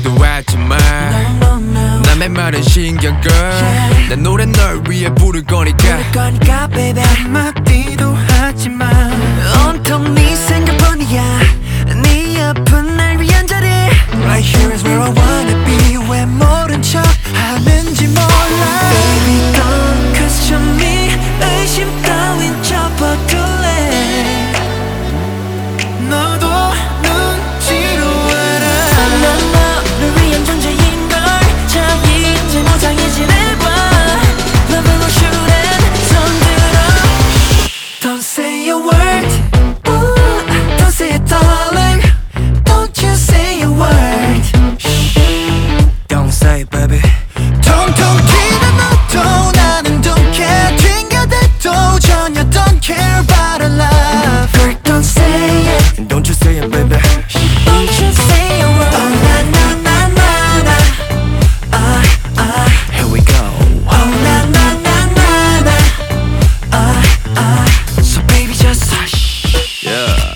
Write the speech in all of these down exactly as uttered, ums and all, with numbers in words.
말도 하지마. 남의 말은 신경 꺼. 내 노래 널 위해 부를 거니까. 부를 거니까 baby 한마디도 하지마. 온통 네 생각뿐이야. 네 아픈 날 위한 자리. Right here is where I wanna be. 왜 모른 척 하는지 몰라. Baby don't question me. 의심 따윈 접어둘래. 너도 눈치로 알아. 난 너를 위한 존재인걸. 참 이제 무장해지내봐. Love will shoot and 손 들어. Don't say a word. Ooh, don't say it darling. Don't you say a word. Don't say baby. 통통 튀는 너도 나는 don't care. 튕겨대도 전혀 don't care about our love. Girl don't say it. Don't you say it baby. Don't you say a word. Oh na na na na na. Ah ah. Here we go. Oh na na na na na. Ah ah. So baby just hush. Yeah.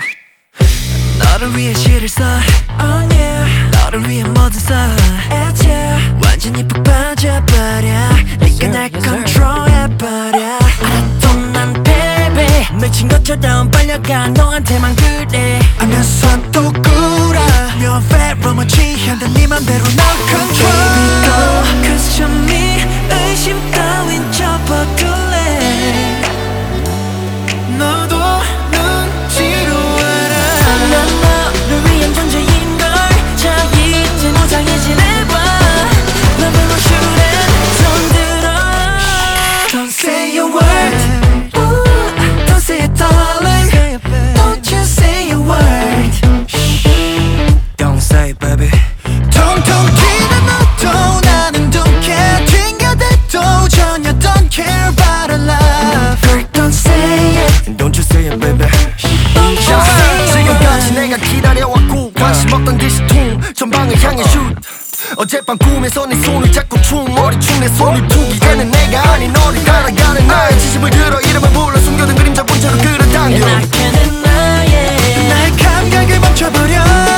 너를 위해 시를 써. Oh yeah. 너를 위해 뭐든 써. It's yeah. 완전히 푹 빠져버려. 네가 날 컨트롤해버려. 알아도 난 baby 미친 것처럼 빨려가 너한테만 그래. 하면서 또 굴어. 묘한 페로몬 취한다 네 맘대로 널 control. Baby go question me. 의심 따윈 접어둘래. 너도 눈치로 알아. 난 너를 위한 존재인걸. 자 이제 무장해지내봐. Love will shoot and 손 들어. Don't say a word. Ooh, don't say it darling. Don't you say a word. Don't say baby. 통통 튀는 너도 나는 don't care. 튕겨대도 전혀 don't care about our love. Girl don't say it. Don't you say it baby. Don't you say a 지금까지 word. 내가 기다려왔고 관심 없던 기시통 전방을 향해 슛. 어젯밤 꿈에서 네 손을 잡고 춤 머리춤 내 손을 두기 전에 내가 아닌 너를 따라가는 나의 지심을 들어 이름을 불러 숨겨둔 그림자 본체로 끌어당겨. And I can't deny it. 날 감각을 멈춰버려.